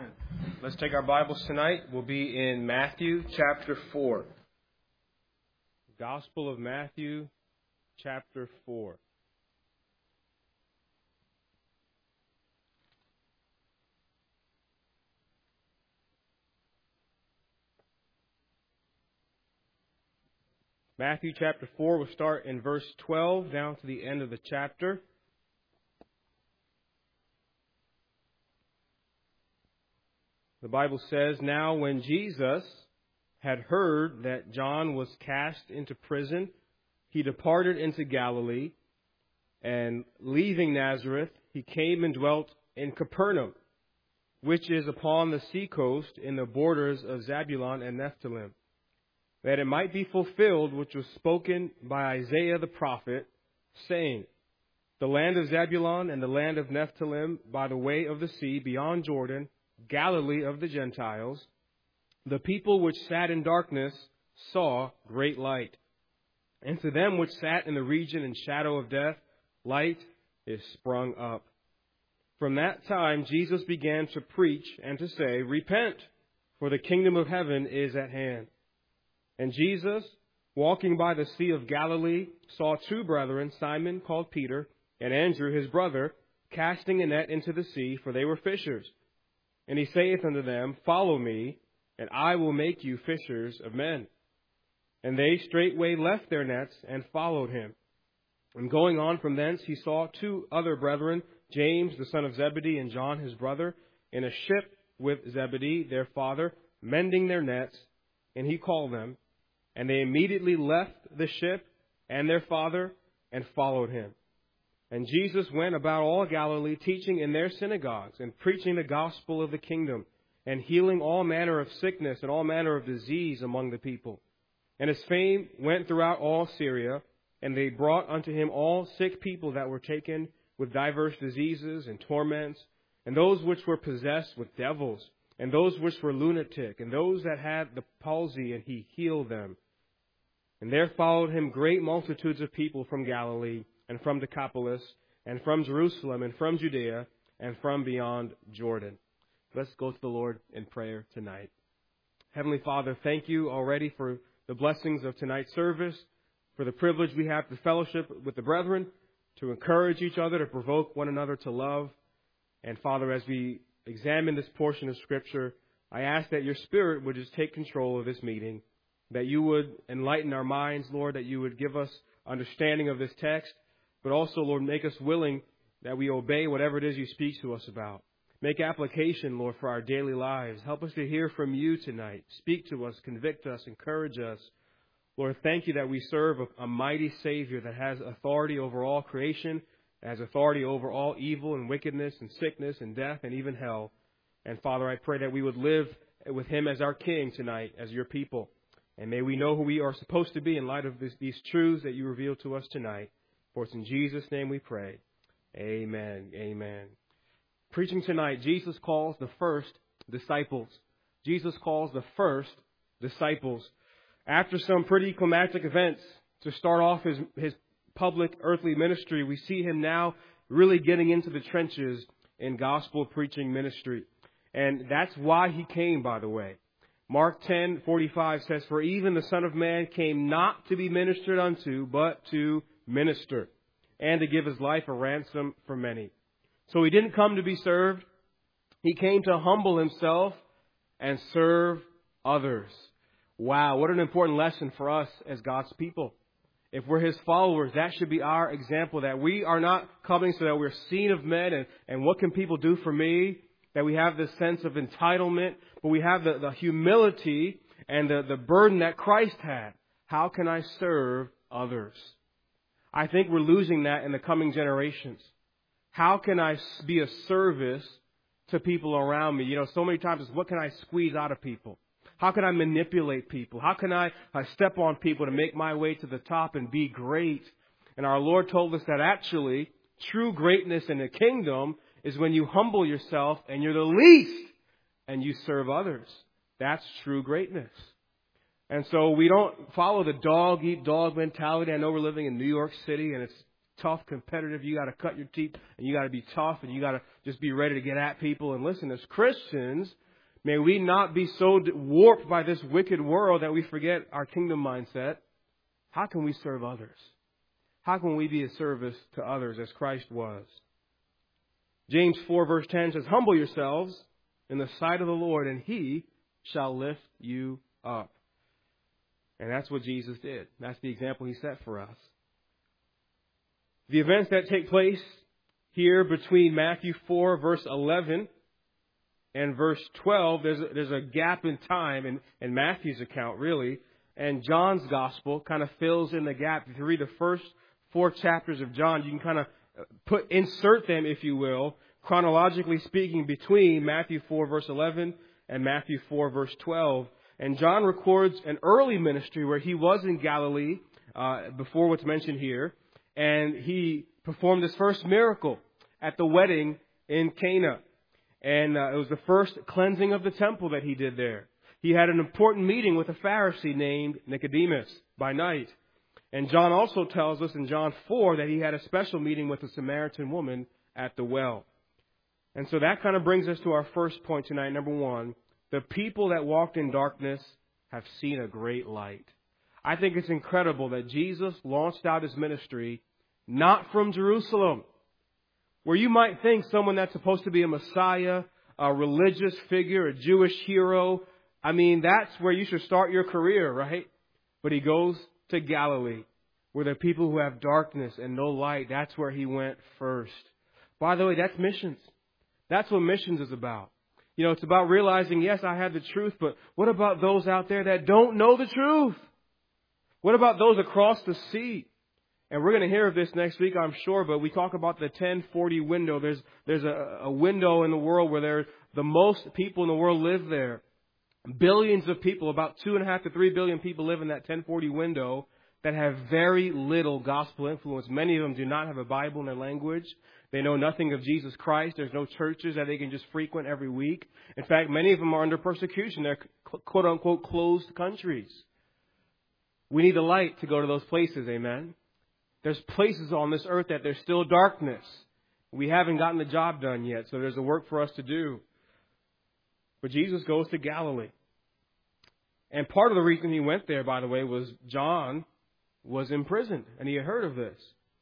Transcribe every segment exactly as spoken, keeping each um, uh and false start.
Amen. Let's take our Bibles tonight. We'll be in Matthew chapter four. Gospel of Matthew chapter four. Matthew chapter four, we'll start in verse twelve down to the end of the chapter. The Bible says, "Now when Jesus had heard that John was cast into prison, he departed into Galilee, and leaving Nazareth, he came and dwelt in Capernaum, which is upon the seacoast in the borders of Zebulun and Nephthalim, that it might be fulfilled which was spoken by Isaiah the prophet, saying, The land of Zebulun and the land of Nephthalim by the way of the sea beyond Jordan, Galilee of the Gentiles, the people which sat in darkness saw great light. And to them which sat in the region and shadow of death, light is sprung up. From that time Jesus began to preach and to say, Repent, for the kingdom of heaven is at hand. And Jesus, walking by the Sea of Galilee, saw two brethren, Simon called Peter, and Andrew his brother, casting a net into the sea, for they were fishers. And he saith unto them, Follow me, and I will make you fishers of men. And they straightway left their nets and followed him. And going on from thence, he saw two other brethren, James the son of Zebedee and John his brother, in a ship with Zebedee their father, mending their nets. And he called them. And they immediately left the ship and their father and followed him. And Jesus went about all Galilee, teaching in their synagogues and preaching the gospel of the kingdom and healing all manner of sickness and all manner of disease among the people. And his fame went throughout all Syria, and they brought unto him all sick people that were taken with divers diseases and torments, and those which were possessed with devils, and those which were lunatic, and those that had the palsy, and he healed them. And there followed him great multitudes of people from Galilee, and from Decapolis, and from Jerusalem, and from Judea, and from beyond Jordan." Let's go to the Lord in prayer tonight. Heavenly Father, thank you already for the blessings of tonight's service, for the privilege we have to fellowship with the brethren, to encourage each other, to provoke one another to love. And Father, as we examine this portion of Scripture, I ask that your Spirit would just take control of this meeting, that you would enlighten our minds, Lord, that you would give us understanding of this text, but also, Lord, make us willing that we obey whatever it is you speak to us about. Make application, Lord, for our daily lives. Help us to hear from you tonight. Speak to us, convict us, encourage us. Lord, thank you that we serve a, a mighty Savior that has authority over all creation, has authority over all evil and wickedness and sickness and death and even hell. And Father, I pray that we would live with him as our King tonight, as your people. And may we know who we are supposed to be in light of this, these truths that you reveal to us tonight. For it's in Jesus' name we pray. Amen. Amen. Preaching tonight, Jesus calls the first disciples. Jesus calls the first disciples. After some pretty climactic events to start off his, his public earthly ministry, we see him now really getting into the trenches in gospel preaching ministry. And that's why he came, by the way. Mark ten forty-five says, For even the Son of Man came not to be ministered unto, but to minister, and to give his life a ransom for many. So he didn't come to be served. He came to humble himself and serve others. Wow, what an important lesson for us as God's people. If we're his followers, that should be our example, that we are not coming so that we're seen of men and, and what can people do for me, that we have this sense of entitlement, but we have the, the humility and the, the burden that Christ had. How can I serve others? I think we're losing that in the coming generations. How can I be a service to people around me? You know, so many times it's what can I squeeze out of people? How can I manipulate people? How can I, I step on people to make my way to the top and be great? And our Lord told us that actually true greatness in the kingdom is when you humble yourself and you're the least and you serve others. That's true greatness. And so we don't follow the dog-eat-dog mentality. I know we're living in New York City and it's tough, competitive. You got to cut your teeth and you got to be tough and you got to just be ready to get at people. And listen, as Christians, may we not be so warped by this wicked world that we forget our kingdom mindset. How can we serve others? How can we be a service to others as Christ was? James four verse ten says, humble yourselves in the sight of the Lord, and He shall lift you up. And that's what Jesus did. That's the example He set for us. The events that take place here between Matthew four verse eleven and verse twelve, there's a, there's a gap in time in, in Matthew's account, really. And John's gospel kind of fills in the gap. If you read the first four chapters of John, you can kind of put insert them, if you will, chronologically speaking, between Matthew four verse eleven and Matthew four verse twelve. And John records an early ministry where he was in Galilee, uh, before what's mentioned here, and he performed his first miracle at the wedding in Cana. And uh, it was the first cleansing of the temple that he did there. He had an important meeting with a Pharisee named Nicodemus by night. And John also tells us in John four that he had a special meeting with a Samaritan woman at the well. And so that kind of brings us to our first point tonight. Number one, the people that walked in darkness have seen a great light. I think it's incredible that Jesus launched out His ministry not from Jerusalem, where you might think someone that's supposed to be a Messiah, a religious figure, a Jewish hero. I mean, that's where you should start your career, right? But He goes to Galilee, where there are people who have darkness and no light. That's where He went first. By the way, that's missions. That's what missions is about. You know, it's about realizing, yes, I have the truth, but what about those out there that don't know the truth? What about those across the sea? And we're going to hear of this next week, I'm sure, but we talk about the ten forty window. There's there's a, a window in the world where there the most people in the world live there. Billions of people, about two and a half to three billion people live in that ten forty window that have very little gospel influence. Many of them do not have a Bible in their language. They know nothing of Jesus Christ. There's no churches that they can just frequent every week. In fact, many of them are under persecution. They're quote unquote closed countries. We need the light to go to those places. Amen. There's places on this earth that there's still darkness. We haven't gotten the job done yet, so there's a work for us to do. But Jesus goes to Galilee. And part of the reason He went there, by the way, was John was imprisoned, and he had heard of this.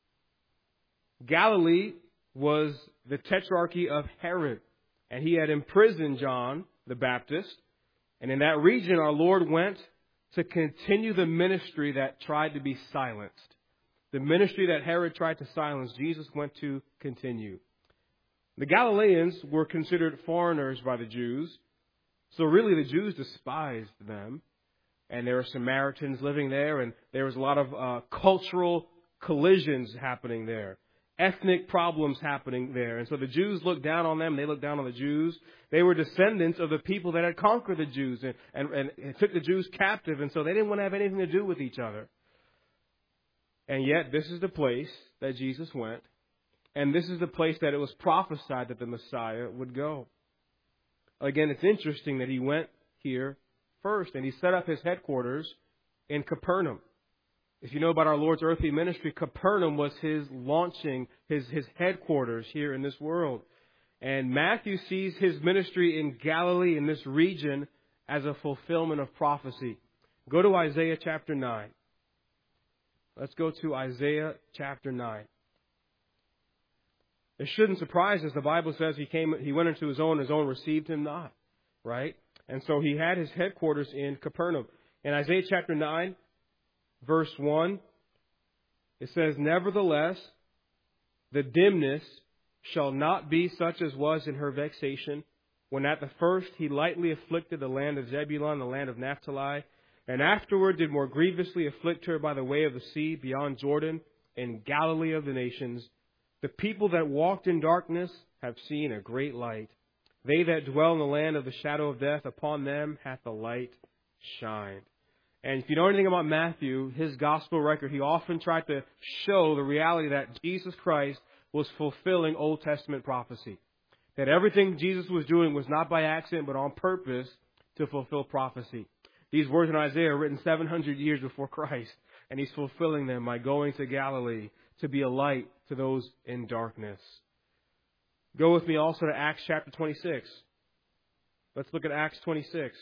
Galilee was the tetrarchy of Herod, and he had imprisoned John the Baptist. And in that region, our Lord went to continue the ministry that tried to be silenced. The ministry that Herod tried to silence, Jesus went to continue. The Galileans were considered foreigners by the Jews. So really the Jews despised them. And there were Samaritans living there, and there was a lot of uh, cultural collisions happening there. Ethnic problems happening there. And so the Jews looked down on them. They looked down on the Jews. They were descendants of the people that had conquered the Jews and, and, and took the Jews captive. And so they didn't want to have anything to do with each other. And yet this is the place that Jesus went. And this is the place that it was prophesied that the Messiah would go. Again, it's interesting that He went here first, and He set up His headquarters in Capernaum. If you know about our Lord's earthly ministry, Capernaum was His launching, His, his headquarters here in this world. And Matthew sees His ministry in Galilee, in this region, as a fulfillment of prophecy. Go to Isaiah chapter nine. Let's go to Isaiah chapter nine. It shouldn't surprise us. The Bible says He came, He went into His own, His own received Him not. Right? And so He had His headquarters in Capernaum. In Isaiah chapter nine, verse one, it says, nevertheless, the dimness shall not be such as was in her vexation, when at the first He lightly afflicted the land of Zebulun, the land of Naphtali, and afterward did more grievously afflict her by the way of the sea beyond Jordan, in Galilee of the nations. The people that walked in darkness have seen a great light. They that dwell in the land of the shadow of death, upon them hath the light shined. And if you know anything about Matthew, his gospel record, he often tried to show the reality that Jesus Christ was fulfilling Old Testament prophecy. That everything Jesus was doing was not by accident, but on purpose to fulfill prophecy. These words in Isaiah are written seven hundred years before Christ, and He's fulfilling them by going to Galilee to be a light to those in darkness. Go with me also to Acts chapter twenty-six. Let's look at Acts twenty-six.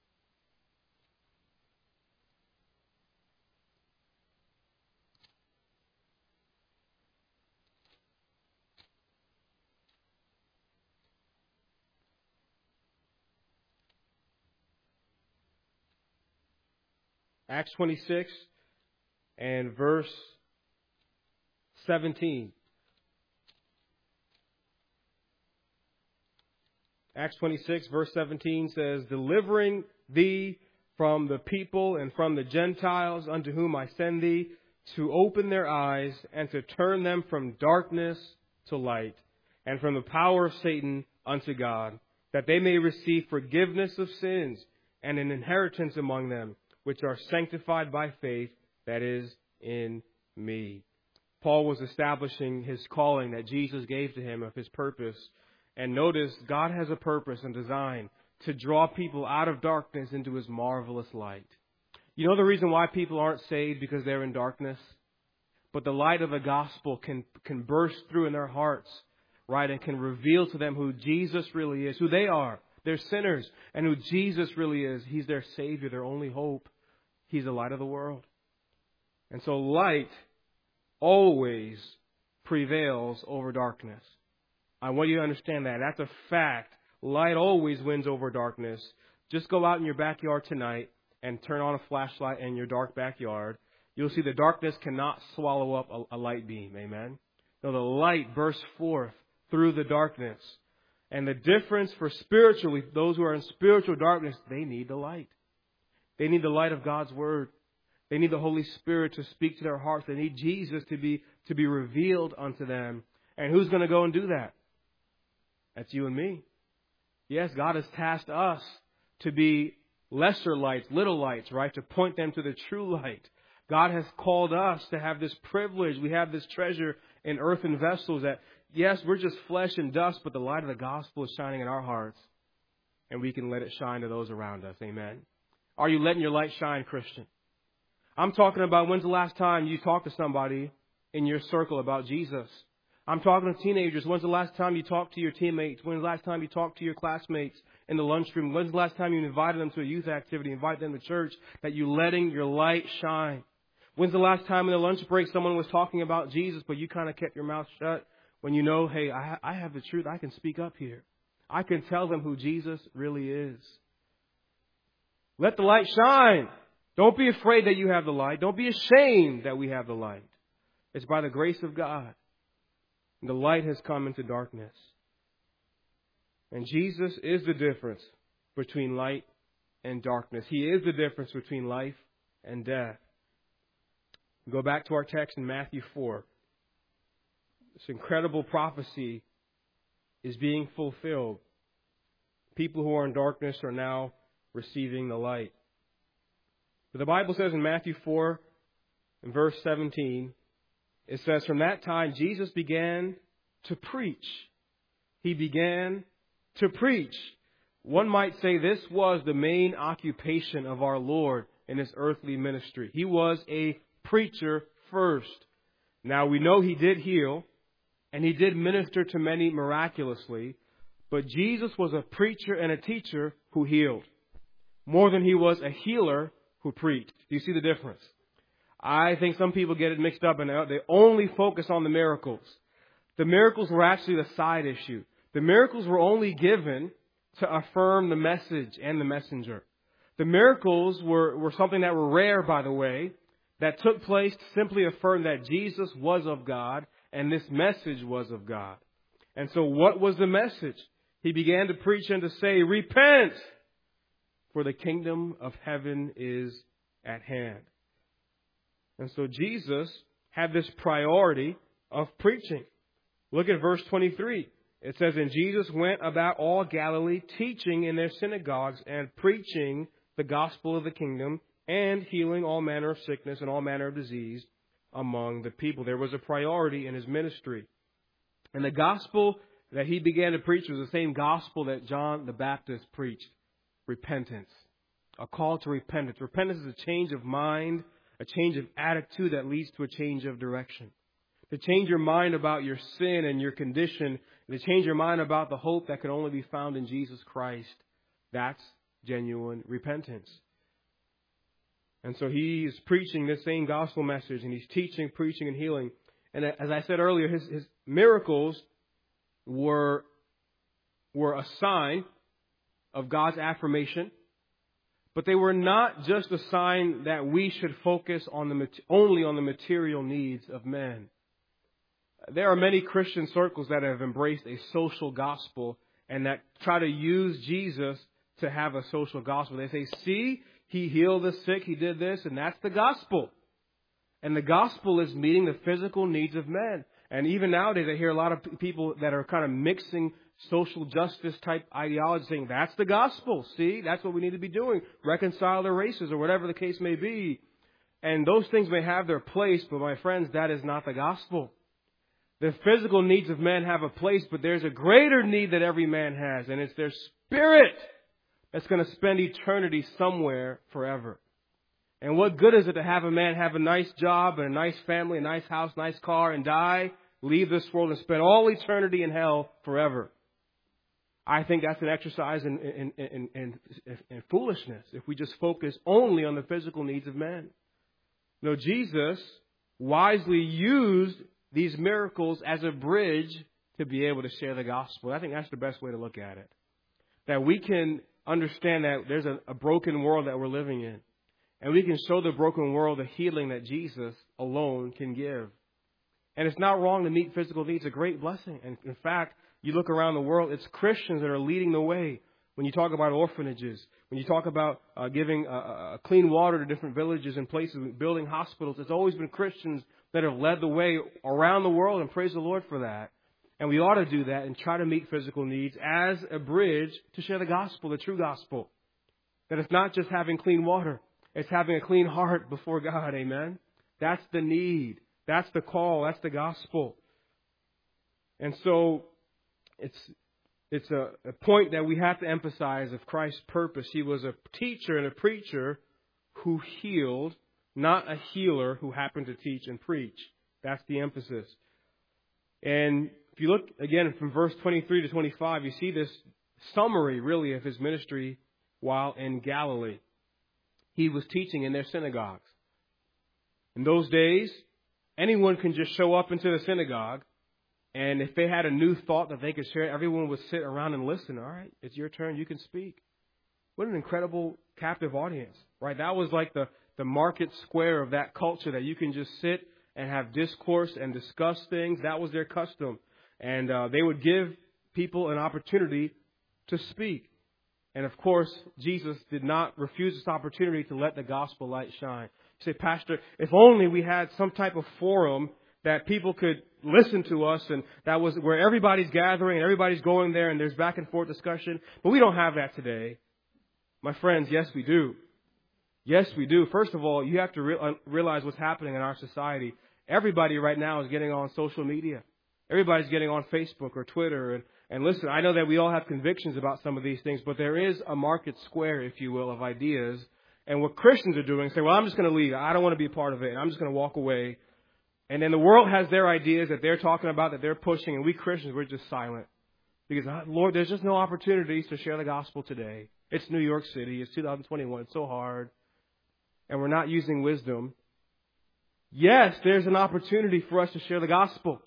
Acts twenty-six and verse seventeen. Acts twenty-six, verse seventeen says, delivering thee from the people and from the Gentiles unto whom I send thee, to open their eyes and to turn them from darkness to light, and from the power of Satan unto God, that they may receive forgiveness of sins and an inheritance among them, which are sanctified by faith that is in me. Paul was establishing his calling that Jesus gave to him of his purpose. And notice, God has a purpose and design to draw people out of darkness into His marvelous light. You know the reason why people aren't saved? Because they're in darkness. But the light of the gospel can, can burst through in their hearts, right? And can reveal to them who Jesus really is, who they are. They're sinners. And who Jesus really is. He's their Savior, their only hope. He's the light of the world. And so light always prevails over darkness. I want you to understand that. That's a fact. Light always wins over darkness. Just go out in your backyard tonight and turn on a flashlight in your dark backyard. You'll see the darkness cannot swallow up a, a light beam. Amen? No, the light bursts forth through the darkness. And the difference for spiritually, those who are in spiritual darkness, they need the light. They need the light of God's Word. They need the Holy Spirit to speak to their hearts. They need Jesus to be, to be revealed unto them. And who's going to go and do that? That's you and me. Yes, God has tasked us to be lesser lights, little lights, right? To point them to the true light. God has called us to have this privilege. We have this treasure in earthen vessels that, yes, we're just flesh and dust, but the light of the gospel is shining in our hearts. And we can let it shine to those around us. Amen. Are you letting your light shine, Christian? I'm talking about when's the last time you talked to somebody in your circle about Jesus? I'm talking to teenagers. When's the last time you talked to your teammates? When's the last time you talked to your classmates in the lunchroom? When's the last time you invited them to a youth activity, invite them to church, that you letting your light shine? When's the last time in the lunch break someone was talking about Jesus, but you kind of kept your mouth shut when you know, hey, I, I have the truth. I can speak up here. I can tell them who Jesus really is. Let the light shine. Don't be afraid that you have the light. Don't be ashamed that we have the light. It's by the grace of God. The light has come into darkness. And Jesus is the difference between light and darkness. He is the difference between life and death. Go back to our text in Matthew four. This incredible prophecy is being fulfilled. People who are in darkness are now receiving the light. But the Bible says in Matthew four, in verse seventeen, it says, from that time, Jesus began to preach. He began to preach. One might say this was the main occupation of our Lord in His earthly ministry. He was a preacher first. Now, we know He did heal, and He did minister to many miraculously, but Jesus was a preacher and a teacher who healed, more than He was a healer who preached. Do you see the difference? I think some people get it mixed up and they only focus on the miracles. The miracles were actually the side issue. The miracles were only given to affirm the message and the messenger. The miracles were, were something that were rare, by the way, that took place to simply affirm that Jesus was of God and this message was of God. And so what was the message? He began to preach and to say, repent, for the kingdom of heaven is at hand. And so Jesus had this priority of preaching. Look at verse twenty-three. It says, and Jesus went about all Galilee, teaching in their synagogues and preaching the gospel of the kingdom and healing all manner of sickness and all manner of disease among the people. There was a priority in His ministry. And the gospel that He began to preach was the same gospel that John the Baptist preached. Repentance. A call to repentance. Repentance is a change of mind, a change of attitude that leads to a change of direction. to change your mind about your sin and your condition, to change your mind about the hope that can only be found in Jesus Christ. That's genuine repentance. And so he's preaching this same gospel message, and he's teaching, preaching, and healing. And as I said earlier, his, his miracles were, were a sign of God's affirmation. But they were not just a sign that we should focus on the only on the material needs of men. There are many Christian circles that have embraced a social gospel and that try to use Jesus to have a social gospel. They say, see, he healed the sick, he did this, and that's the gospel. And the gospel is meeting the physical needs of men. And even nowadays, I hear a lot of people that are kind of mixing social justice type ideology, saying that's the gospel. See, that's what we need to be doing. Reconcile the races or whatever the case may be. And those things may have their place, but my friends, that is not the gospel. The physical needs of men have a place, but there's a greater need that every man has, and it's their spirit that's going to spend eternity somewhere forever. And what good is it to have a man have a nice job and a nice family, a nice house, nice car, and die, leave this world, and spend all eternity in hell forever? I think that's an exercise in, in, in, in, in foolishness if we just focus only on the physical needs of men. No, Jesus wisely used these miracles as a bridge to be able to share the gospel. I think that's the best way to look at it. That we can understand that there's a, a broken world that we're living in. And we can show the broken world the healing that Jesus alone can give. And it's not wrong to meet physical needs. It's a great blessing. And in fact, you look around the world, it's Christians that are leading the way. When you talk about orphanages, when you talk about uh, giving uh, uh, clean water to different villages and places, building hospitals, it's always been Christians that have led the way around the world, and praise the Lord for that. And we ought to do that and try to meet physical needs as a bridge to share the gospel, the true gospel. That it's not just having clean water. It's having a clean heart before God. Amen. That's the need. That's the call. That's the gospel. And so it's it's a, a point that we have to emphasize of Christ's purpose. He was a teacher and a preacher who healed, not a healer who happened to teach and preach. That's the emphasis. And if you look again from verse twenty-three to twenty-five, you see this summary really of his ministry while in Galilee. He was teaching in their synagogues. In those days, anyone can just show up into the synagogue, and if they had a new thought that they could share, everyone would sit around and listen. All right, it's your turn. You can speak. What an incredible captive audience, right? That was like the, the market square of that culture, that you can just sit and have discourse and discuss things. That was their custom. And uh, they would give people an opportunity to speak. And of course, Jesus did not refuse this opportunity to let the gospel light shine. You say, Pastor, if only we had some type of forum that people could listen to us, and that was where everybody's gathering and everybody's going there and there's back and forth discussion. But we don't have that today. My friends, yes, we do. Yes, we do. First of all, you have to re- realize what's happening in our society. Everybody right now is getting on social media. Everybody's getting on Facebook or Twitter. And, and listen, I know that we all have convictions about some of these things, but there is a market square, if you will, of ideas. And what Christians are doing, say, well, I'm just going to leave. I don't want to be a part of it. And I'm just going to walk away. And then the world has their ideas that they're talking about, that they're pushing. And we Christians, we're just silent. Because, Lord, there's just no opportunities to share the gospel today. It's New York City. It's two thousand twenty-one. It's so hard. And we're not using wisdom. Yes, there's an opportunity for us to share the gospel.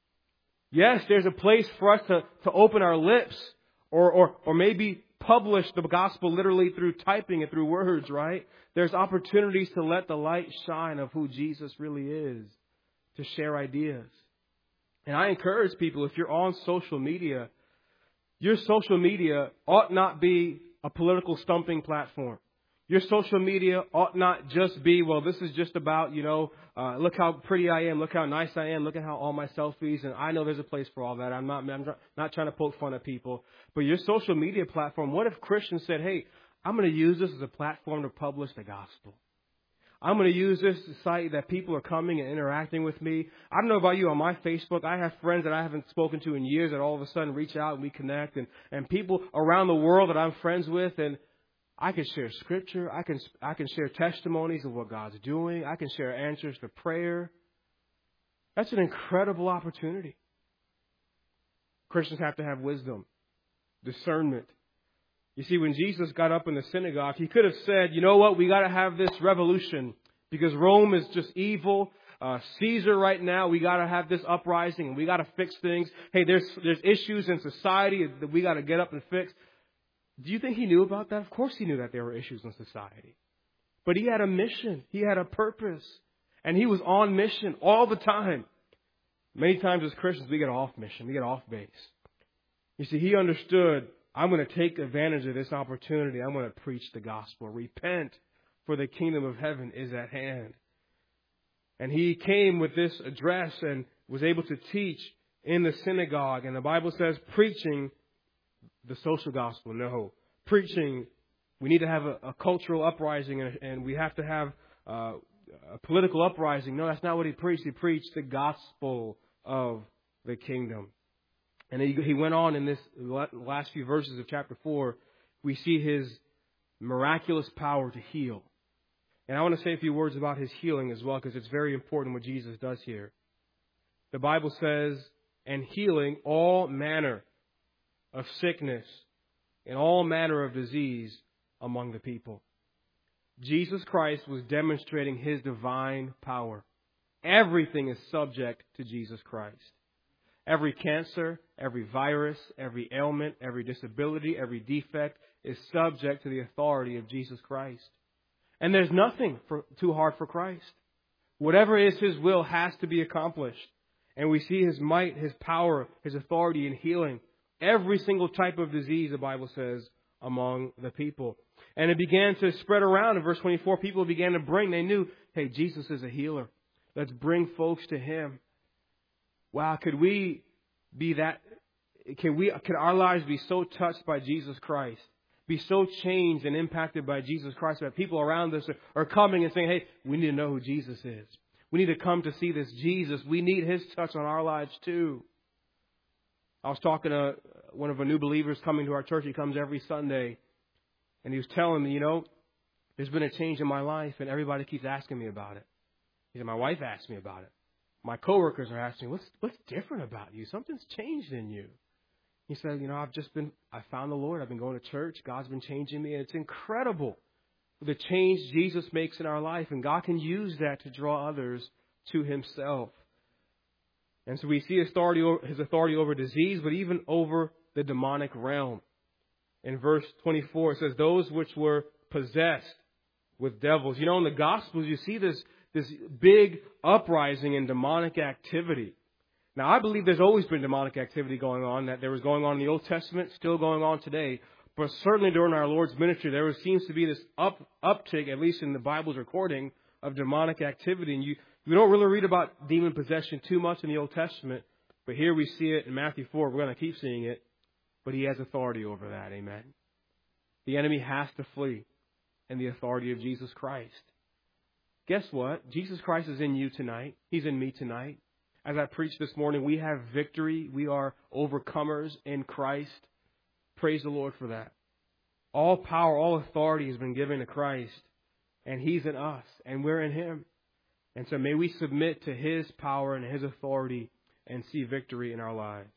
Yes, there's a place for us to, to open our lips or, or, or maybe publish the gospel literally through typing it, through words, right? There's opportunities to let the light shine of who Jesus really is, to share ideas. And I encourage people, if you're on social media, your social media ought not be a political stumping platform. Your social media ought not just be, well, this is just about, you know, uh, look how pretty I am, look how nice I am, look at how all my selfies, and I know there's a place for all that. I'm not, I'm not trying to poke fun at people. But your social media platform, what if Christians said, hey, I'm going to use this as a platform to publish the gospel. I'm going to use this site that people are coming and interacting with me. I don't know about you, on my Facebook, I have friends that I haven't spoken to in years that all of a sudden reach out and we connect, and, and people around the world that I'm friends with, and I can share scripture. I can I can share testimonies of what God's doing. I can share answers to prayer. That's an incredible opportunity. Christians have to have wisdom, discernment. You see, when Jesus got up in the synagogue, he could have said, you know what, we got to have this revolution because Rome is just evil. Uh, Caesar right now, we got to have this uprising and we got to fix things. Hey, there's there's issues in society that we got to get up and fix. Do you think he knew about that? Of course he knew that there were issues in society. But he had a mission. He had a purpose. And he was on mission all the time. Many times as Christians, we get off mission. We get off base. You see, he understood, I'm going to take advantage of this opportunity. I'm going to preach the gospel. Repent, for the kingdom of heaven is at hand. And he came with this address and was able to teach in the synagogue. And the Bible says preaching the social gospel. No. Preaching, we need to have a, a cultural uprising and, and we have to have uh, a political uprising. No, that's not what he preached. He preached the gospel of the kingdom. And he, he went on in this last few verses of chapter four. We see his miraculous power to heal. And I want to say a few words about his healing as well, because it's very important what Jesus does here. The Bible says, and healing all manner of sickness and all manner of disease among the people. Jesus Christ was demonstrating his divine power. Everything is subject to Jesus Christ. Every cancer, every virus, every ailment, every disability, every defect is subject to the authority of Jesus Christ. And there's nothing for, too hard for Christ. Whatever is his will has to be accomplished. And we see his might, his power, his authority in healing every single type of disease, the Bible says, among the people. And it began to spread around. In verse twenty-four, people began to bring. They knew, hey, Jesus is a healer. Let's bring folks to him. Wow, could we be that? Can we? Can our lives be so touched by Jesus Christ? Be so changed and impacted by Jesus Christ that people around us are, are coming and saying, hey, we need to know who Jesus is. We need to come to see this Jesus. We need his touch on our lives too. I was talking to one of the new believers coming to our church. He comes every Sunday. And he was telling me, you know, there's been a change in my life and everybody keeps asking me about it. He said, my wife asked me about it. My coworkers are asking me, what's, what's different about you? Something's changed in you. He said, you know, I've just been, I found the Lord. I've been going to church. God's been changing me. And it's incredible the change Jesus makes in our life. And God can use that to draw others to himself. And so we see his authority, his authority over disease, but even over the demonic realm. In verse twenty-four, it says, those which were possessed with devils. You know, in the Gospels, you see this, this big uprising in demonic activity. Now, I believe there's always been demonic activity going on, that there was going on in the Old Testament, still going on today. But certainly during our Lord's ministry, there seems to be this up, uptick, at least in the Bible's recording, of demonic activity. And you, we don't really read about demon possession too much in the Old Testament. But here we see it in Matthew four. We're going to keep seeing it. But he has authority over that. Amen. The enemy has to flee in the authority of Jesus Christ. Guess what? Jesus Christ is in you tonight. He's in me tonight. As I preached this morning, we have victory. We are overcomers in Christ. Praise the Lord for that. All power, all authority has been given to Christ. And he's in us. And we're in him. And so may we submit to his power and his authority and see victory in our lives.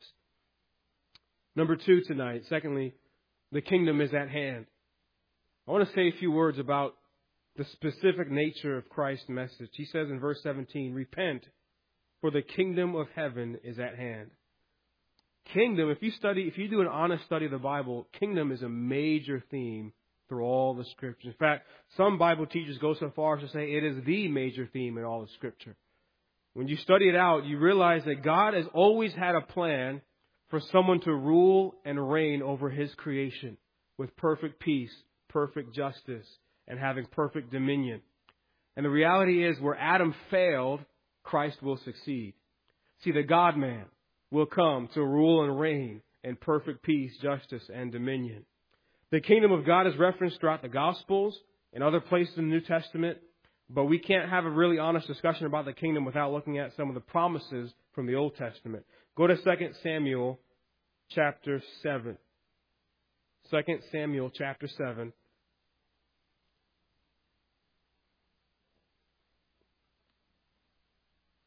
Number two tonight, secondly, the kingdom is at hand. I want to say a few words about the specific nature of Christ's message. He says in verse seventeen, repent, for the kingdom of heaven is at hand. Kingdom, if you study, if you do an honest study of the Bible, kingdom is a major theme through all the scriptures. In fact, some Bible teachers go so far as to say it is the major theme in all the scripture. When you study it out, you realize that God has always had a plan for someone to rule and reign over his creation with perfect peace, perfect justice, and having perfect dominion. And the reality is, where Adam failed, Christ will succeed. See, the God-man will come to rule and reign in perfect peace, justice, and dominion. The kingdom of God is referenced throughout the Gospels and other places in the New Testament, but we can't have a really honest discussion about the kingdom without looking at some of the promises from the Old Testament. Go to Second Samuel chapter seven. Second Samuel chapter seven.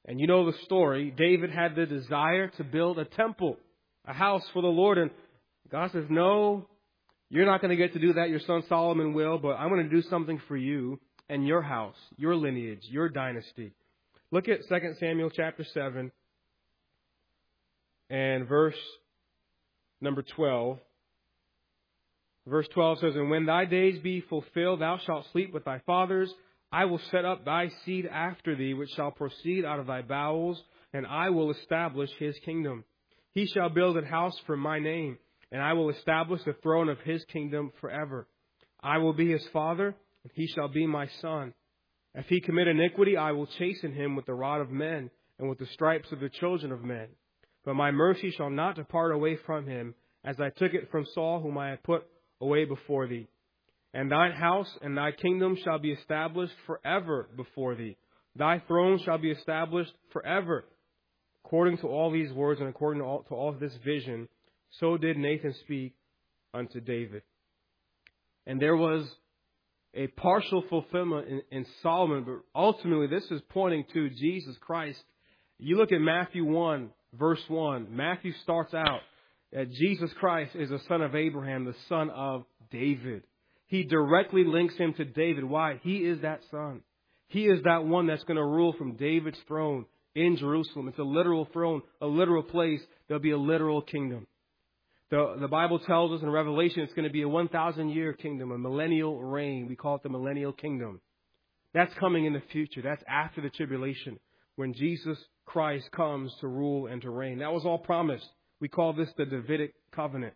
And you know the story. David had the desire to build a temple, a house for the Lord. And God says, no, you're not going to get to do that. Your son Solomon will, but I'm going to do something for you and your house, your lineage, your dynasty. Look at Second Samuel chapter seven and verse number twelve. Verse twelve says, and when thy days be fulfilled, thou shalt sleep with thy fathers. I will set up thy seed after thee, which shall proceed out of thy bowels, and I will establish his kingdom. He shall build a house for my name, and I will establish the throne of his kingdom forever. I will be his father, and he shall be my son. If he commit iniquity, I will chasten him with the rod of men, and with the stripes of the children of men. But my mercy shall not depart away from him, as I took it from Saul, whom I had put away before thee. And thine house and thy kingdom shall be established forever before thee. Thy throne shall be established forever. According to all these words and according to all, to all this vision, so did Nathan speak unto David. And there was a partial fulfillment in, in Solomon, but ultimately this is pointing to Jesus Christ. You look at Matthew one, verse one. Matthew starts out that Jesus Christ is the son of Abraham, the son of David. He directly links him to David. Why? He is that son. He is that one that's going to rule from David's throne in Jerusalem. It's a literal throne, a literal place. There'll be a literal kingdom. The, the Bible tells us in Revelation it's going to be a one thousand year kingdom, a millennial reign. We call it the millennial kingdom. That's coming in the future. That's after the tribulation, when Jesus Christ comes to rule and to reign. That was all promised. We call this the Davidic covenant.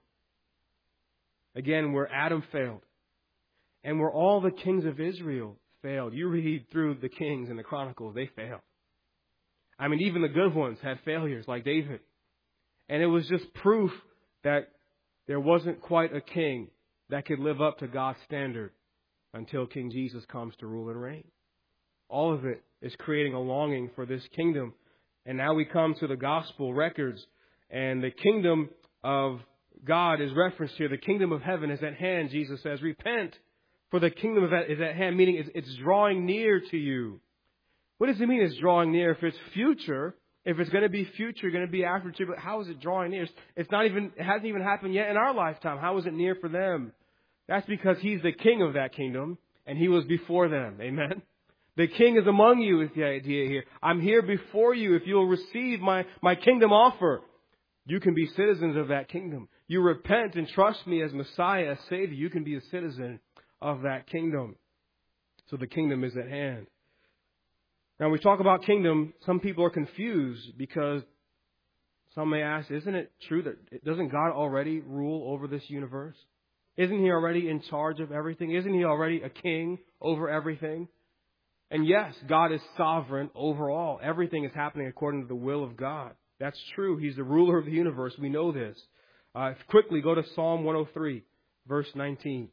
Again, where Adam failed, and where all the kings of Israel failed. You read through the kings and the chronicles, they failed. I mean, even the good ones had failures, like David. And it was just proof that there wasn't quite a king that could live up to God's standard until King Jesus comes to rule and reign. All of it is creating a longing for this kingdom. And now we come to the gospel records, and the kingdom of God is referenced here. The kingdom of heaven is at hand, Jesus says. Repent, for the kingdom of heaven is at hand, meaning it's, it's drawing near to you. What does it mean it's drawing near? If it's future, if it's going to be future, going to be after tribulation, how is it drawing near? It's not even, it hasn't even happened yet in our lifetime. How is it near for them? That's because He's the king of that kingdom, and He was before them. Amen? The king is among you is the idea here. I'm here before you. If you'll receive my, my kingdom offer, you can be citizens of that kingdom. You repent and trust me as Messiah, as Savior, you can be a citizen of that kingdom. So the kingdom is at hand. Now, we talk about kingdom, some people are confused because some may ask, isn't it true that doesn't God already rule over this universe? Isn't He already in charge of everything? Isn't He already a king over everything? And yes, God is sovereign over all. Everything is happening according to the will of God. That's true. He's the ruler of the universe. We know this. Uh, quickly go to Psalm one oh three, verse nineteen.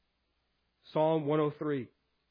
Psalm one oh three.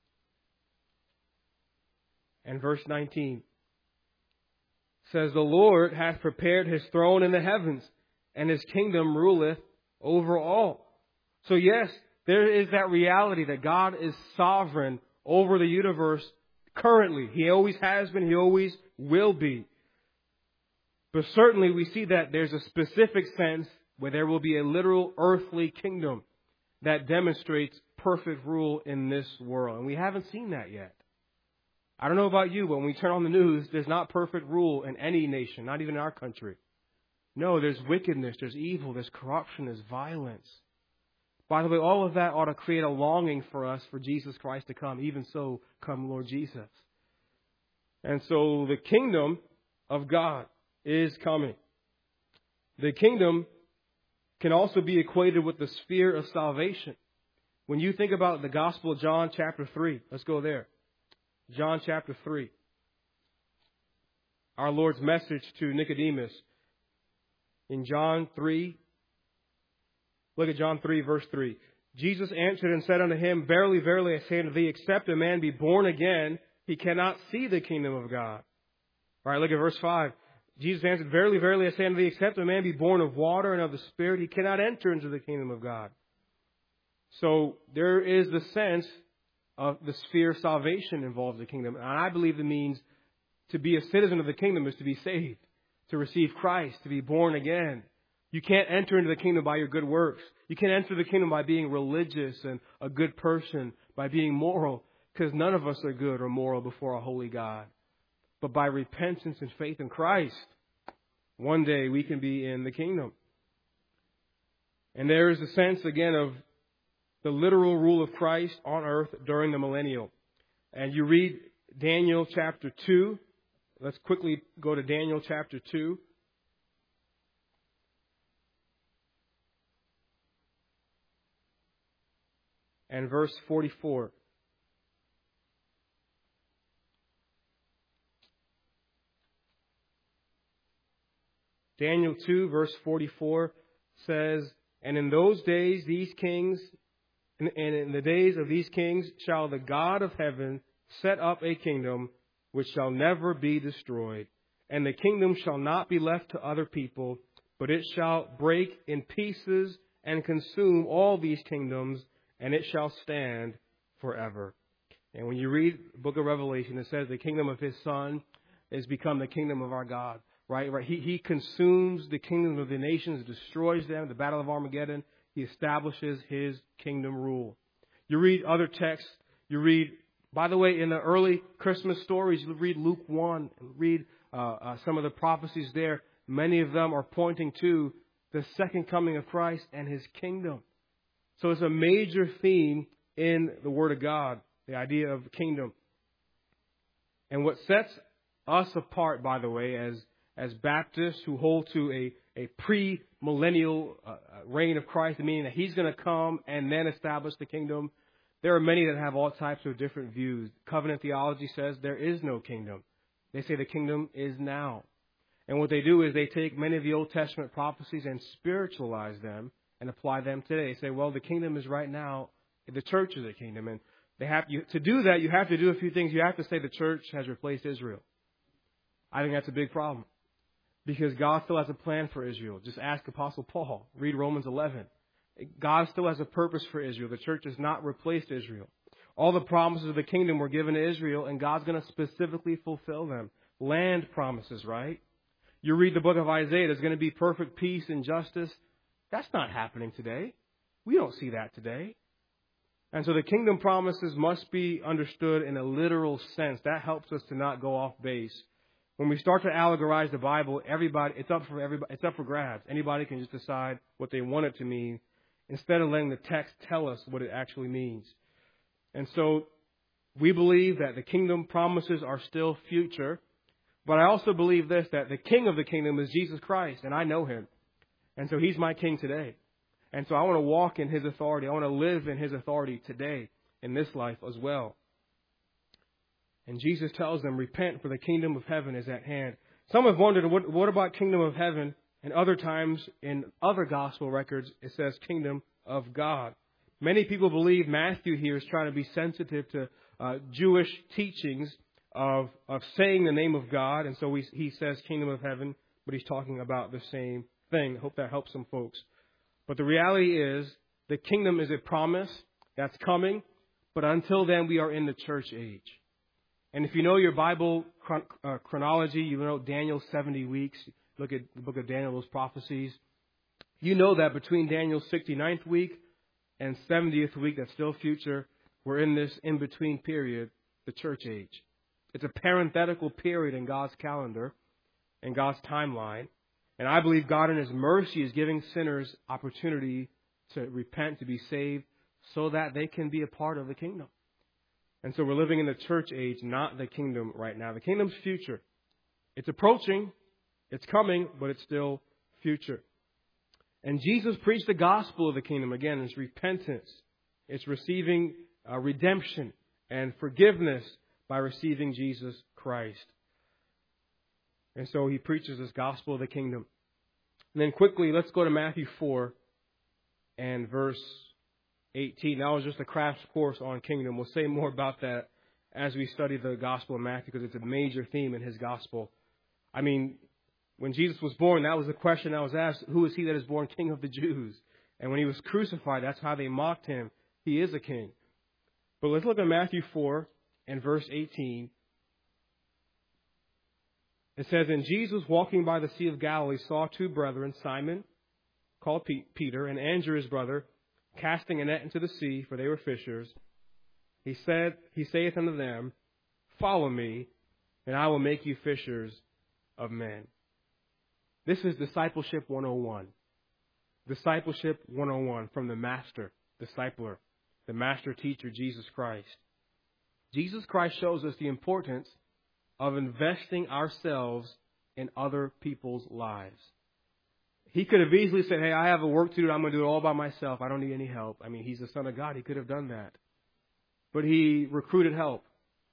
And verse nineteen says, the Lord hath prepared His throne in the heavens, and His kingdom ruleth over all. So yes, there is that reality that God is sovereign over the universe currently. He always has been. He always will be. But certainly we see that there's a specific sense where there will be a literal earthly kingdom that demonstrates perfect rule in this world. And we haven't seen that yet. I don't know about you, but when we turn on the news, there's not perfect rule in any nation, not even in our country. No, there's wickedness, there's evil, there's corruption, there's violence. By the way, all of that ought to create a longing for us for Jesus Christ to come. Even so, come Lord Jesus. And so the kingdom of God is coming. The kingdom can also be equated with the sphere of salvation. When you think about the Gospel of John chapter three, let's go there. John chapter three. Our Lord's message to Nicodemus. In John three, look at John three, verse three. Jesus answered and said unto him, verily, verily, I say unto thee, except a man be born again, he cannot see the kingdom of God. All right, look at verse five. Jesus answered, verily, verily, I say unto thee, except a man be born of water and of the Spirit, he cannot enter into the kingdom of God. So there is the sense of the sphere of salvation involved in the kingdom. And I believe it means To be a citizen of the kingdom is to be saved, to receive Christ, to be born again. You can't enter into the kingdom by your good works. You can't enter the kingdom by being religious and a good person, by being moral, because none of us are good or moral before a holy God. But by repentance and faith in Christ, one day we can be in the kingdom. And there is a sense, again, of the literal rule of Christ on earth during the millennial. And you read Daniel chapter two. Let's quickly go to Daniel chapter two. And verse forty-four. Daniel two, verse forty-four says, "And in those days these kings, and in the days of these kings shall the God of heaven set up a kingdom which shall never be destroyed. And the kingdom shall not be left to other people, but it shall break in pieces and consume all these kingdoms, and it shall stand forever." And when you read the book of Revelation, it says the kingdom of His Son is become the kingdom of our God. Right, right. He, he consumes the kingdoms of the nations, destroys them. The Battle of Armageddon. He establishes His kingdom rule. You read other texts. You read, by the way, in the early Christmas stories, you read Luke one and read uh, uh, some of the prophecies there. Many of them are pointing to the second coming of Christ and His kingdom. So it's a major theme in the Word of God, the idea of the kingdom. And what sets us apart, by the way, as As Baptists who hold to a, a pre-millennial uh, reign of Christ, meaning that He's going to come and then establish the kingdom, there are many that have all types of different views. Covenant theology says there is no kingdom. They say the kingdom is now. And what they do is they take many of the Old Testament prophecies and spiritualize them and apply them today. They say, well, the kingdom is right now. The church is the kingdom. And they have you, to do that, you have to do a few things. You have to say the church has replaced Israel. I think that's a big problem. Because God still has a plan for Israel. Just ask Apostle Paul. Read Romans eleven. God still has a purpose for Israel. The church has not replaced Israel. All the promises of the kingdom were given to Israel, and God's going to specifically fulfill them. Land promises, right? You read the book of Isaiah, there's going to be perfect peace and justice. That's not happening today. We don't see that today. And so the kingdom promises must be understood in a literal sense. That helps us to not go off base. When we start to allegorize the Bible, everybody, it's up for everybody, it's up for grabs. Anybody can just decide what they want it to mean instead of letting the text tell us what it actually means. And so we believe that the kingdom promises are still future. But I also believe this, that the king of the kingdom is Jesus Christ, and I know Him. And so He's my king today. And so I want to walk in His authority. I want to live in His authority today in this life as well. And Jesus tells them, repent, for the kingdom of heaven is at hand. Some have wondered, what, what about kingdom of heaven? And other times in other gospel records, it says kingdom of God. Many people believe Matthew here is trying to be sensitive to uh, Jewish teachings of, of saying the name of God. And so we, he says kingdom of heaven, but he's talking about the same thing. I hope that helps some folks. But the reality is the kingdom is a promise that's coming. But until then, we are in the church age. And if you know your Bible chron- uh, chronology, you know Daniel's seventy weeks. Look at the book of Daniel, those prophecies. You know that between Daniel's sixty-ninth week and seventieth week, that's still future, we're in this in-between period, the church age. It's a parenthetical period in God's calendar and God's timeline. And I believe God in His mercy is giving sinners opportunity to repent, to be saved, so that they can be a part of the kingdom. And so we're living in the church age, not the kingdom right now. The kingdom's future. It's approaching. It's coming, but it's still future. And Jesus preached the gospel of the kingdom. Again, it's repentance. It's receiving uh, redemption and forgiveness by receiving Jesus Christ. And so He preaches this gospel of the kingdom. And then quickly, let's go to Matthew four and verse eighteen. That was just a crash course on kingdom. We'll say more about that as we study the Gospel of Matthew, because it's a major theme in His gospel. I mean, when Jesus was born, that was the question that was asked, who is He that is born King of the Jews? And when He was crucified, that's how they mocked Him. He is a king. But let's look at Matthew four and verse eighteen. It says, and Jesus, walking by the Sea of Galilee, saw two brethren, Simon, called Peter, and Andrew his brother, casting a net into the sea, for they were fishers. He said, He saith unto them, follow me, and I will make you fishers of men. This is Discipleship one oh one. Discipleship one oh one from the Master, Discipler, the Master Teacher, Jesus Christ. Jesus Christ shows us the importance of investing ourselves in other people's lives. He could have easily said, hey, I have a work to do. I'm going to do it all by myself. I don't need any help. I mean, He's the Son of God. He could have done that. But He recruited help.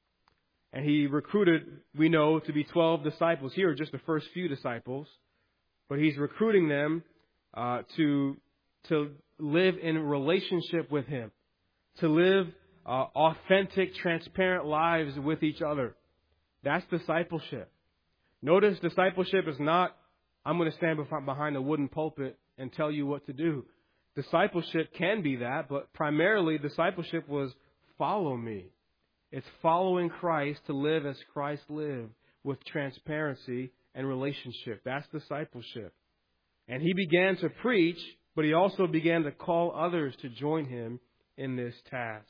And He recruited, we know, to be twelve disciples. Here are just the first few disciples. But He's recruiting them uh, to, to live in relationship with Him. To live uh, authentic, transparent lives with each other. That's discipleship. Notice discipleship is not, I'm going to stand behind a wooden pulpit and tell you what to do. Discipleship can be that, but primarily discipleship was follow me. It's following Christ to live as Christ lived, with transparency and relationship. That's discipleship. And He began to preach, but He also began to call others to join Him in this task.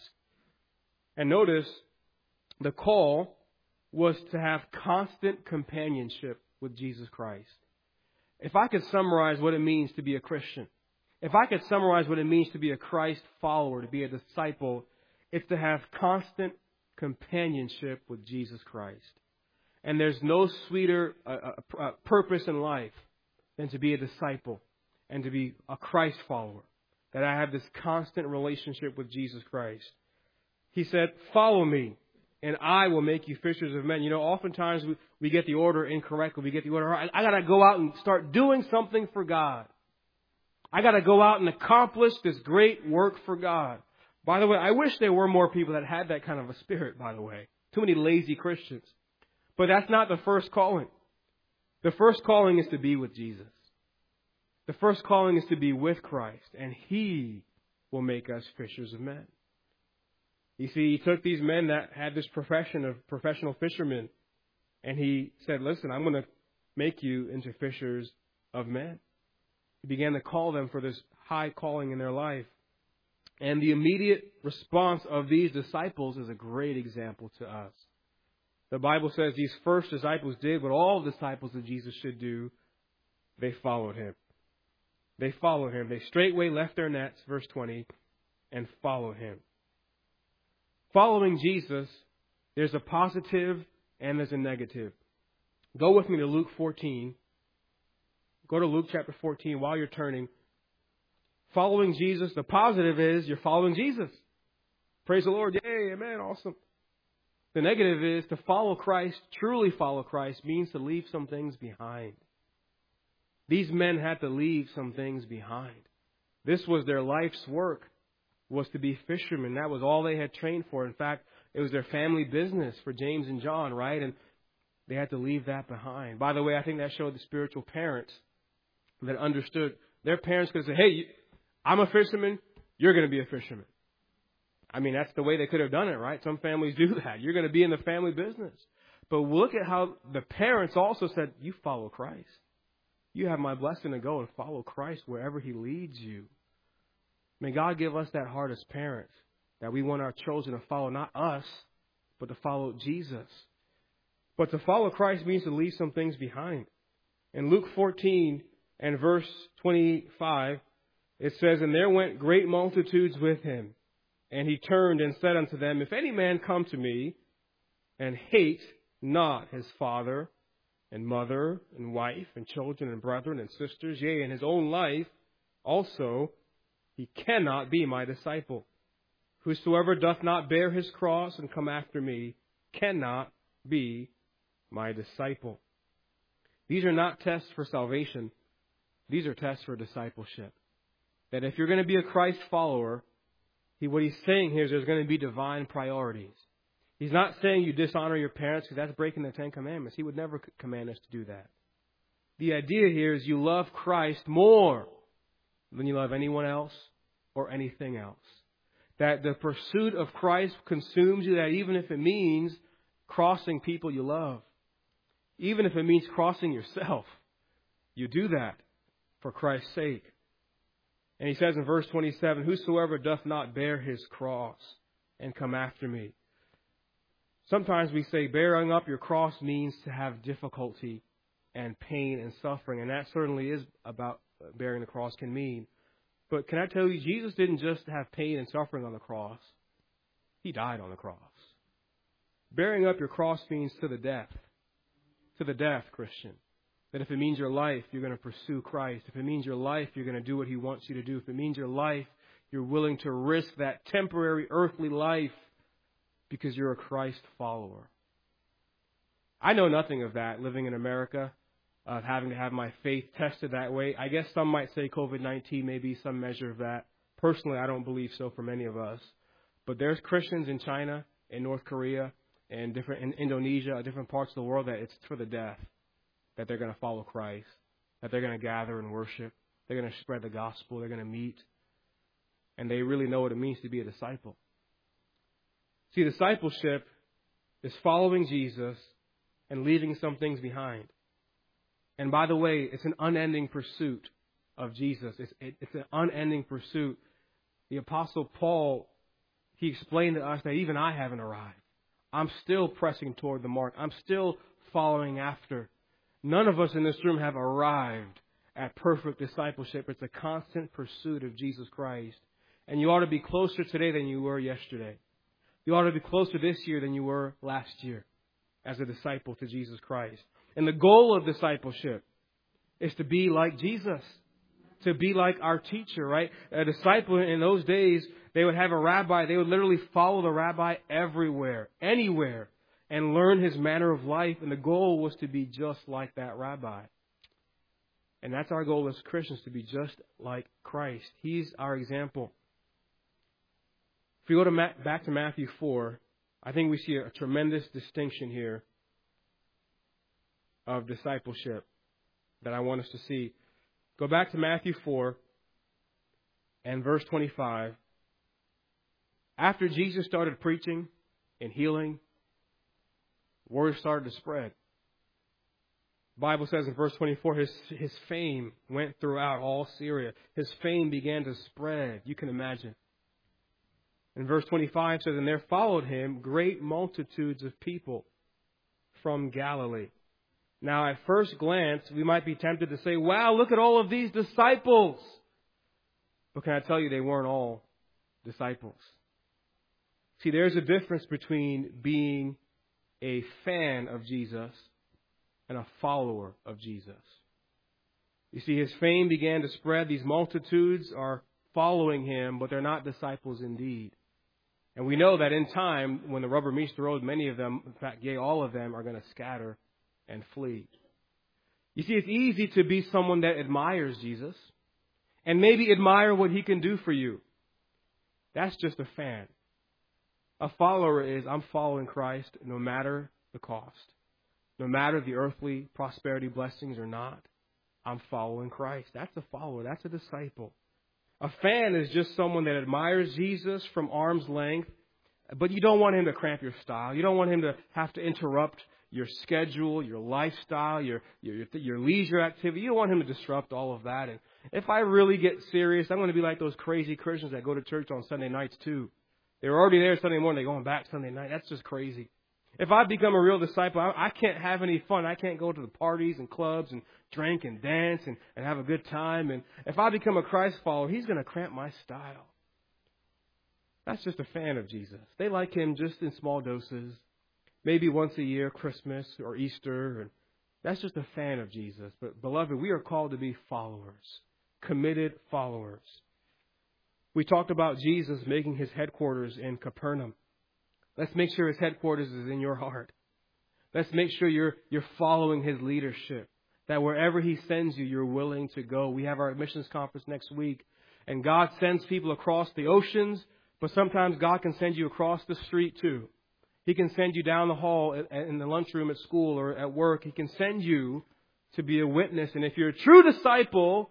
And notice the call was to have constant companionship with Jesus Christ. If I could summarize what it means to be a Christian, if I could summarize what it means to be a Christ follower, to be a disciple, it's to have constant companionship with Jesus Christ. And there's no sweeter uh, uh, purpose in life than to be a disciple and to be a Christ follower, that I have this constant relationship with Jesus Christ. He said, follow me, and I will make you fishers of men. You know, oftentimes we, we get the order incorrectly. We get the order, I, I got to go out and start doing something for God. I got to go out and accomplish this great work for God. By the way, I wish there were more people that had that kind of a spirit, by the way. Too many lazy Christians. But that's not the first calling. The first calling is to be with Jesus. The first calling is to be with Christ, and He will make us fishers of men. You see, He took these men that had this profession of professional fishermen, and He said, listen, I'm going to make you into fishers of men. He began to call them for this high calling in their life. And the immediate response of these disciples is a great example to us. The Bible says these first disciples did what all disciples of Jesus should do. They followed Him. They followed Him. They straightway left their nets, verse twenty, and followed Him. Following Jesus, there's a positive and there's a negative. Go with me to Luke fourteen. Go to Luke chapter fourteen while you're turning. Following Jesus, the positive is you're following Jesus. Praise the Lord. Yay, amen, awesome. The negative is to follow Christ, truly follow Christ, means to leave some things behind. These men had to leave some things behind. This was their life's work, was to be fishermen. That was all they had trained for. In fact, it was their family business for James and John, right? And they had to leave that behind. By the way, I think that showed the spiritual parents that understood. Their parents could say, hey, I'm a fisherman, you're going to be a fisherman. I mean, that's the way they could have done it, right? Some families do that. You're going to be in the family business. But look at how the parents also said, you follow Christ. You have my blessing to go and follow Christ wherever He leads you. May God give us that heart as parents, that we want our children to follow not us, but to follow Jesus. But to follow Christ means to leave some things behind. In Luke fourteen and verse twenty-five, it says, and there went great multitudes with Him. And He turned and said unto them, if any man come to me and hate not his father and mother and wife and children and brethren and sisters, yea, and his own life also, he cannot be my disciple. Whosoever doth not bear his cross and come after me cannot be my disciple. These are not tests for salvation. These are tests for discipleship. That if you're going to be a Christ follower, he, what he's saying here is there's going to be divine priorities. He's not saying you dishonor your parents because that's breaking the Ten Commandments. He would never command us to do that. The idea here is you love Christ more than you love anyone else or anything else. That the pursuit of Christ consumes you, that even if it means crossing people you love. Even if it means crossing yourself, you do that for Christ's sake. And he says in verse twenty-seven, whosoever doth not bear his cross and come after me. Sometimes we say bearing up your cross means to have difficulty and pain and suffering. And that certainly is about bearing the cross can mean. But can I tell you, Jesus didn't just have pain and suffering on the cross. He died on the cross. Bearing up your cross means to the death. To the death, Christian. That if it means your life, you're going to pursue Christ. If it means your life, you're going to do what He wants you to do. If it means your life, you're willing to risk that temporary earthly life because you're a Christ follower. I know nothing of that living in America, of having to have my faith tested that way. I guess some might say COVID nineteen may be some measure of that. Personally, I don't believe so for many of us. But there's Christians in China, in North Korea, and different in Indonesia, different parts of the world that it's for the death. That they're going to follow Christ, that they're going to gather and worship, they're going to spread the gospel, they're going to meet, and they really know what it means to be a disciple. See, discipleship is following Jesus and leaving some things behind. And by the way, it's an unending pursuit of Jesus. It's, it, it's an unending pursuit. The Apostle Paul, he explained to us that even I haven't arrived. I'm still pressing toward the mark. I'm still following after. None of us in this room have arrived at perfect discipleship. It's a constant pursuit of Jesus Christ. And you ought to be closer today than you were yesterday. You ought to be closer this year than you were last year as a disciple to Jesus Christ. And the goal of discipleship is to be like Jesus, to be like our teacher, right? A disciple in those days, they would have a rabbi. They would literally follow the rabbi everywhere, anywhere, and learn his manner of life. And the goal was to be just like that rabbi. And that's our goal as Christians, to be just like Christ. He's our example. If we go to Ma- back to Matthew four, I think we see a tremendous distinction here of discipleship that I want us to see. Go back to Matthew four and verse twenty-five. After Jesus started preaching and healing, word started to spread. The Bible says in verse twenty-four, his, his fame went throughout all Syria. His fame began to spread. You can imagine. And verse twenty-five says, and there followed him great multitudes of people from Galilee. Now, at first glance, we might be tempted to say, wow, look at all of these disciples. But can I tell you, they weren't all disciples. See, there's a difference between being a fan of Jesus and a follower of Jesus. You see, his fame began to spread. These multitudes are following him, but they're not disciples indeed. And we know that in time, when the rubber meets the road, many of them, in fact, yea, all of them are going to scatter and flee. You see, it's easy to be someone that admires Jesus and maybe admire what he can do for you. That's just a fan. A follower is, I'm following Christ no matter the cost. No matter the earthly prosperity blessings or not, I'm following Christ. That's a follower. That's a disciple. A fan is just someone that admires Jesus from arm's length, but you don't want him to cramp your style. You don't want him to have to interrupt your schedule, your lifestyle, your, your, your leisure activity. You don't want him to disrupt all of that. And if I really get serious, I'm going to be like those crazy Christians that go to church on Sunday nights too. They were already there Sunday morning. They're going back Sunday night. That's just crazy. If I become a real disciple, I, I can't have any fun. I can't go to the parties and clubs and drink and dance and, and have a good time. And if I become a Christ follower, he's going to cramp my style. That's just a fan of Jesus. They like him just in small doses. Maybe once a year, Christmas or Easter. And that's just a fan of Jesus. But beloved, we are called to be followers, committed followers. We talked about Jesus making his headquarters in Capernaum. Let's make sure his headquarters is in your heart. Let's make sure you're you're following his leadership. That wherever he sends you, you're willing to go. We have our admissions conference next week. And God sends people across the oceans, but sometimes God can send you across the street too. He can send you down the hall in the lunchroom at school or at work. He can send you to be a witness. And if you're a true disciple,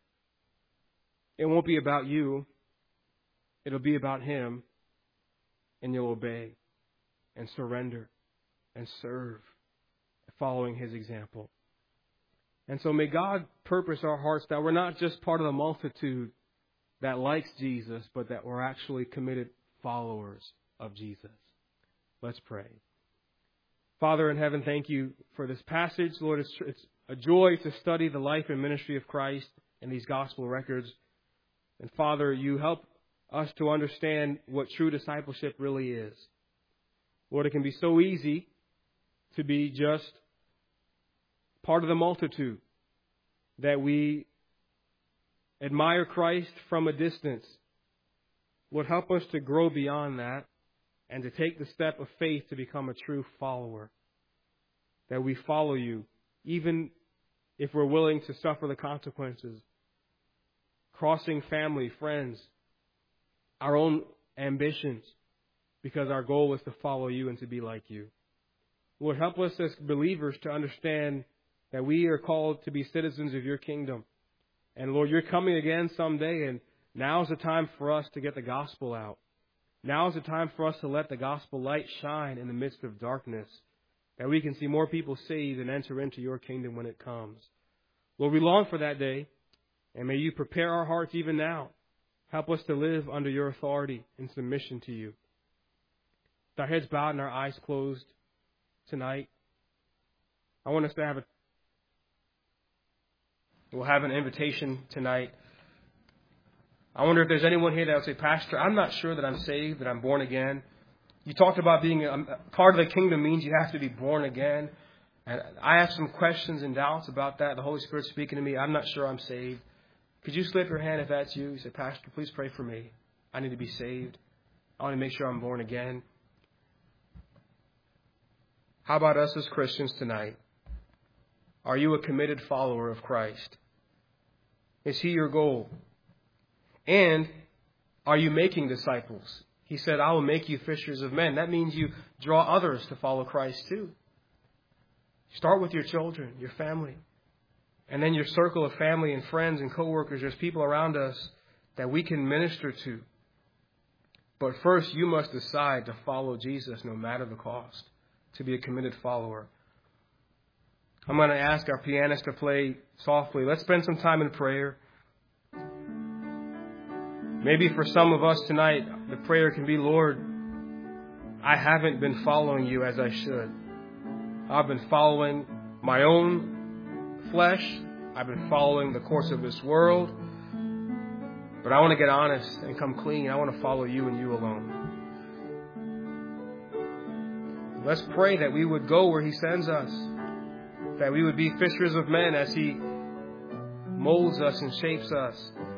it won't be about you. It'll be about him. And you'll obey and surrender and serve. following His example. And so may God purpose our hearts that we're not just part of the multitude that likes Jesus, but that we're actually committed followers of Jesus. Let's pray. Father in heaven, thank you for this passage. Lord, it's, it's a joy to study the life and ministry of Christ in these gospel records. And Father, you help us to understand what true discipleship really is. Lord, it can be so easy to be just part of the multitude, that we admire Christ from a distance. Lord, help us to grow beyond that and to take the step of faith to become a true follower. That we follow you, even if we're willing to suffer the consequences. Crossing family, friends, our own ambitions, because our goal is to follow you and to be like you. Lord, help us as believers to understand that we are called to be citizens of your kingdom. And Lord, you're coming again someday, and now's the time for us to get the gospel out. Now's the time for us to let the gospel light shine in the midst of darkness, that we can see more people saved and enter into your kingdom when it comes. Lord, we long for that day, and may you prepare our hearts even now. Help us to live under your authority in submission to you. With our heads bowed and our eyes closed tonight, I want us to have a We'll have an invitation tonight. I wonder if there's anyone here that would say, Pastor, I'm not sure that I'm saved, that I'm born again. You talked about being a part of the kingdom means you have to be born again. And I have some questions and doubts about that. The Holy Spirit's speaking to me. I'm not sure I'm saved. Could you slip your hand if that's you? You say, Pastor, please pray for me. I need to be saved. I want to make sure I'm born again. How about us as Christians tonight? Are you a committed follower of Christ? Is He your goal? And are you making disciples? He said, I will make you fishers of men. That means you draw others to follow Christ too. Start with your children, your family. And then your circle of family and friends and coworkers. There's people around us that we can minister to. But first, you must decide to follow Jesus no matter the cost, to be a committed follower. I'm going to ask our pianist to play softly. Let's spend some time in prayer. Maybe for some of us tonight, the prayer can be, Lord, I haven't been following you as I should. I've been following my own flesh. I've been following the course of this world. But I want to get honest and come clean. I want to follow you and you alone. Let's pray that we would go where He sends us. That we would be fishers of men as He molds us and shapes us.